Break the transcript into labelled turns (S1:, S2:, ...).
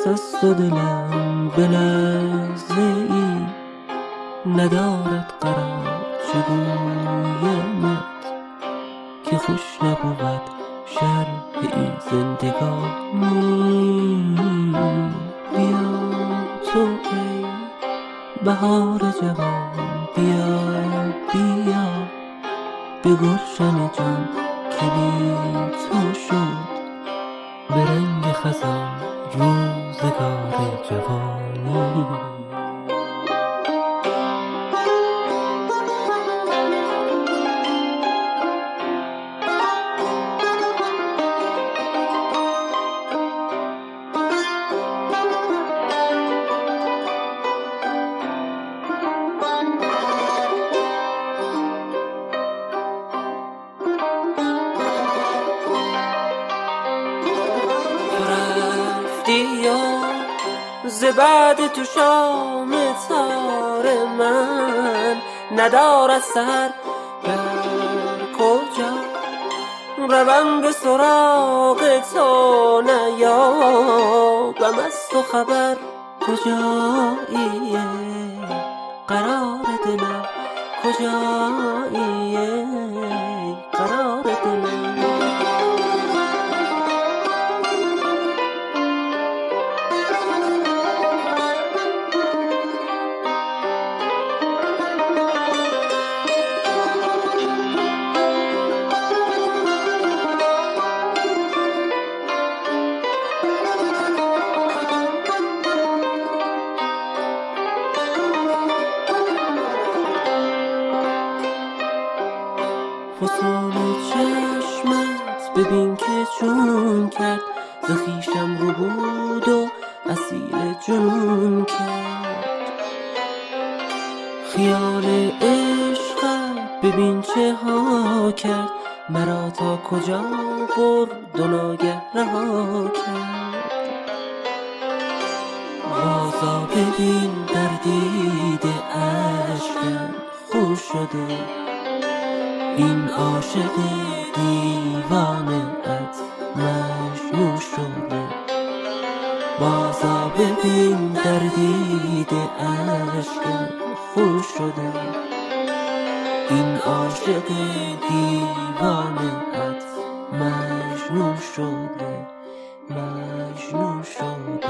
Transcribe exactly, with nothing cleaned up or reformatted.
S1: دست است و دلم به لحظه ای ندارد قرار، چگویمت که خوش نبود شرح این زندگانی. بیا تو ای بهار جوان، بیا بیا به گلشن جان که بی تو شد به رنگ خزان روزگار جوانی. ز بعد تو شام تار من ندارد سر، در کجا روم به سراغ تو نیابم از تو خبر، کجاییه قرار دلم، کجاییه قرار دلم. فسون چشمت ببین که چون کرد، ز خویشم رو بود و اسیر جنون کرد. خیال عشقت ببین چه ها کرد، مرا تا کجا برد و ناگه رها کرد. بازا ببین در دیده اشکم خون شده، این عاشق دیوانه ات مجنون شده. بازا ببین در دیده اشکم خون شده، این عاشق دیوانه ات مجنون شده، مجنون شده.